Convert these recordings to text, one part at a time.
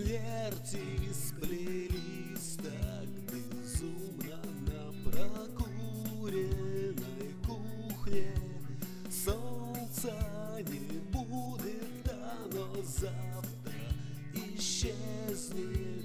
смерти сплелись так безумно на прокуренной кухне. Солнца не будет, оно завтра исчезнет.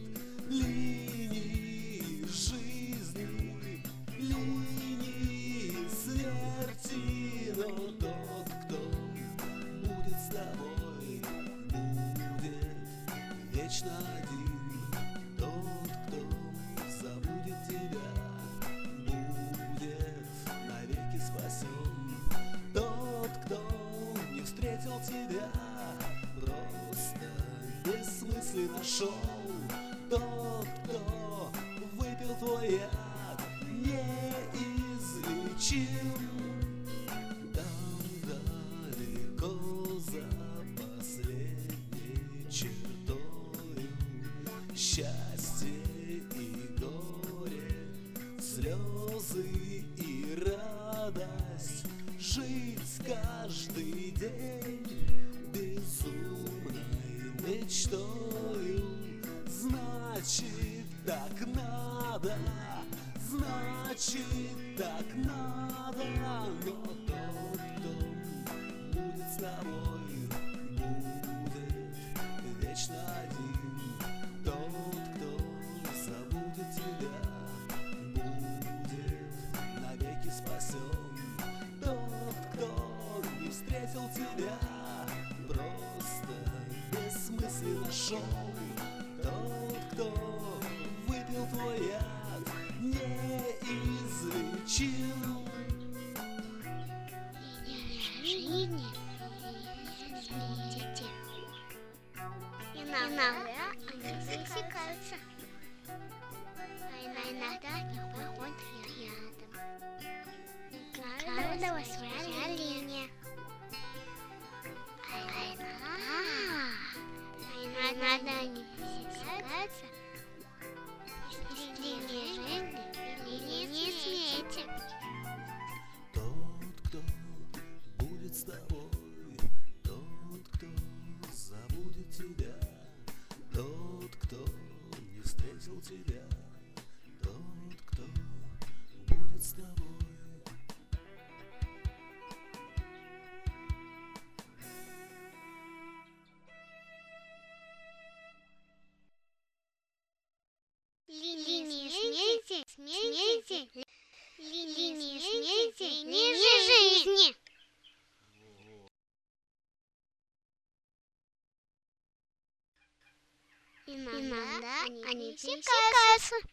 Линии жизни, линии смерти, но тот, кто будет с тобой, будет вечно один. Тот, кто забудет тебя, будет навеки спасен. Тот, кто не встретил тебя, просто бессмысленно шел. Тот, кто выпил твой яд, неизлечим. Там далеко за последней чертою счастье и горе, слезы и радость. Жить каждый день безумной мечтою, значит так надо, значит так надо. Но тот, кто будет с тобой, будет вечно один. Тот, кто забудет тебя, будет навеки спасен. Тот, кто не встретил тебя, просто бессмысленно шел. Тот, кто выпил твой яд, неизлечим. Жизни смотрите, иногда они засекаются, а иногда они проходят рядом. У каждого своя линия, а иногда они пересекаются. Линия жизни и линия смерти. Тот, кто будет с тобой, тот, кто забудет тебя, тот, кто не встретил тебя, тот, кто будет с тобой. Линия смерти, линия смерти, линия жизни. Иногда они пересекаются.